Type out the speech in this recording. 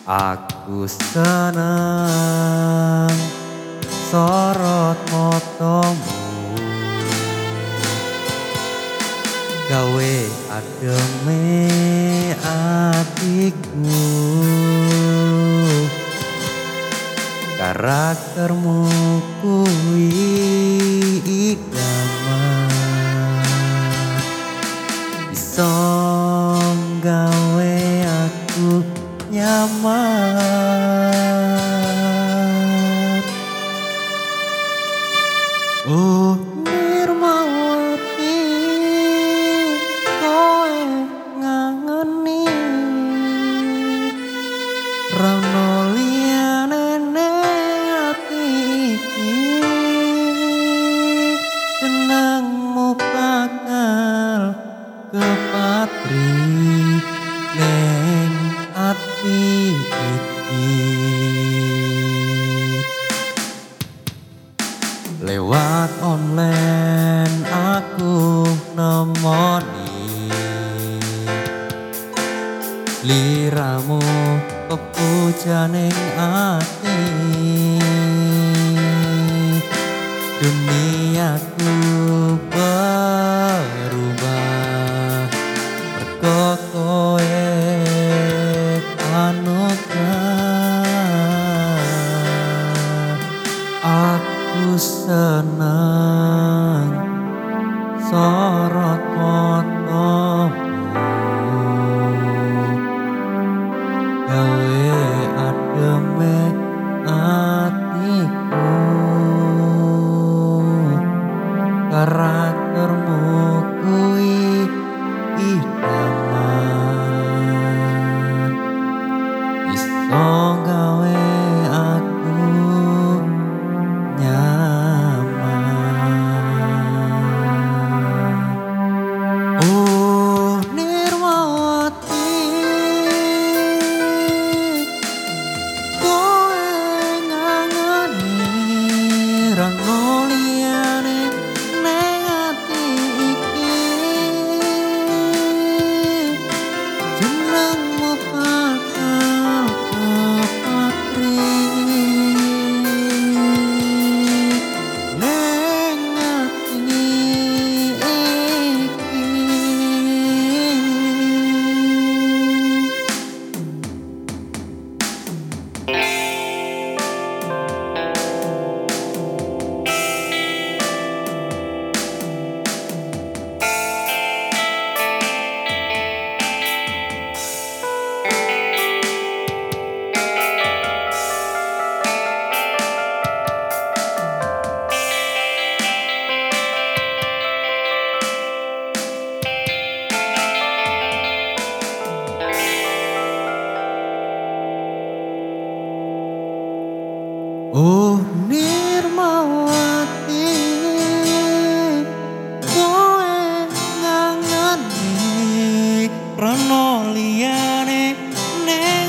Aku seneng sorot motomu, gawe ademe atiku. Karaktermu kuwi idaman, iso gawe aku nyaman. Oh Nirmawati, koe ngangeni rano liyane ning ati iki. Jenengmu bakal kepatri ning ati iki. Lewat online aku nemoni liramu kepujaning ati. Duniaku berubah mergo kowe anugerah. Aku seneng sorot fotomu, gawe ademe atiku. Karaktermu kuwi idaman, iso gawe aku nyaman. Oh Nirmawati, koe ngangeni rano liyane ning ati iki. Jenengmu bakal kepatri ning ati iki. Oh Nirmawati, koe ngangeni rano liyane ning